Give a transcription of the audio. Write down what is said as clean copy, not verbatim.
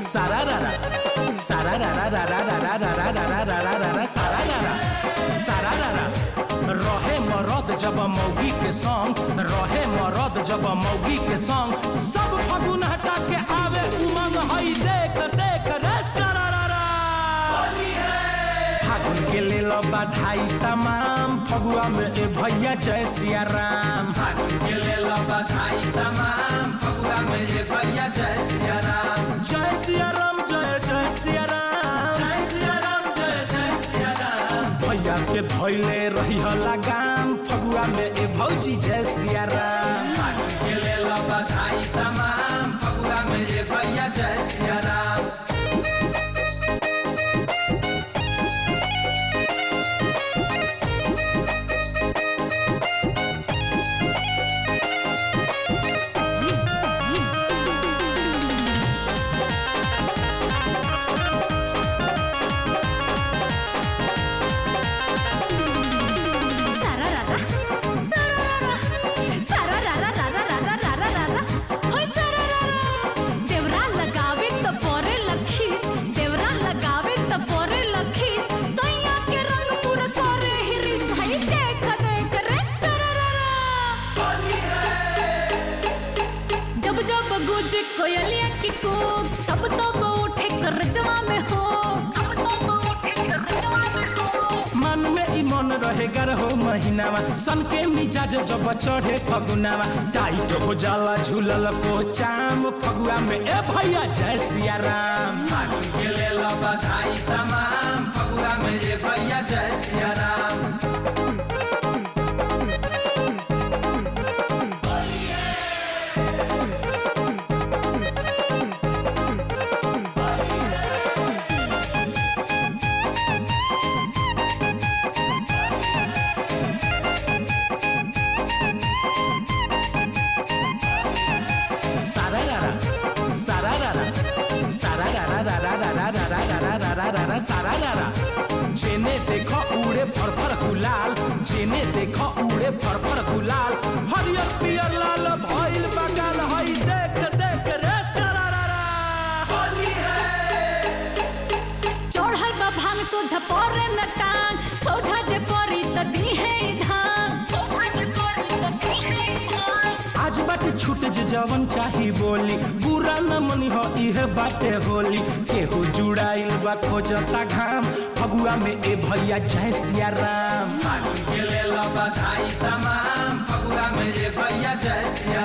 सारारारा सारारारा सारारारा सारारारा रहे मरद जब मौगी के संग रहे मरद जब मौगी के संग सब फगुन हटा के आवे उमंग हई देख देख रे सारारारा फागुन के ले लो बधाई तमाम फगुआ में ए भैया जय सिया राम। फागुन के ले लो बधाई तमाम फगुआ में ए भैया जय सिया राम। जय सिया राम जय जय सिया राम जय सिया राम जय जय सिया राम। भैया के धैले रही लगाम फगुआ में ए भौजी जय सिया राम। फागुन के ले लो बधाई तमाम फगुआ में ए भैया जय सिया राम। कोयलिया की कोक तब तब उठे कर जवा में हो तब तब उठे कर जवा में हो मन में ई मन रहेगा रहो महीनावा सन के मिजाज जब चढ़े फगुनावा टाइट हो जाला झूलल को चाम फगुआ में ए भैया जय सिया राम। फागुन के ले लो बधाई तमाम फगुआ में ए भैया जय सिया राम। सारारारा सारारारा सारारारा सारारारा जेने देखो उड़े फरफर गुलाल जेने देखो उड़े फरफर गुलाल हरियर पियर लाल भइल बगाल हई देख देख रे सारारारा होली है चढ़ल बा भांग सोझा परे न टांग सोझा जे परी त दी है धान सोझा जे परी त दी है धान आज बाटे छूट जे जवन चाही बोली बुरा न मनी हो इहे बाटे होली केहू जुड़ाइल बा खोजता घाम फगुआ में ए भैया जय सिया राम। फागुन के ले लो बधाई तमाम फगुआ में ए भैया जय सिया